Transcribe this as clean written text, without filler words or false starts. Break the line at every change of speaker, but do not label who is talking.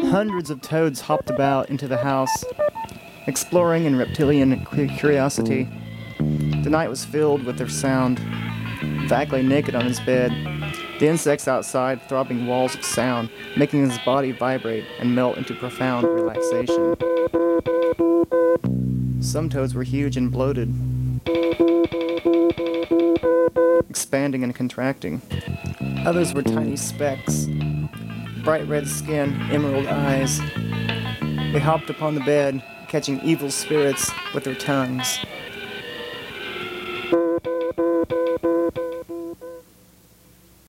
Hundreds of toads hopped about into the house, exploring in reptilian curiosity. The night was filled with their sound. Vak lay naked on his bed, the insects outside throbbing walls of sound, making his body vibrate and melt into profound relaxation. Some toads were huge and bloated, expanding and contracting. Others were tiny specks, bright red skin, emerald eyes. They hopped upon the bed, catching evil spirits with their tongues,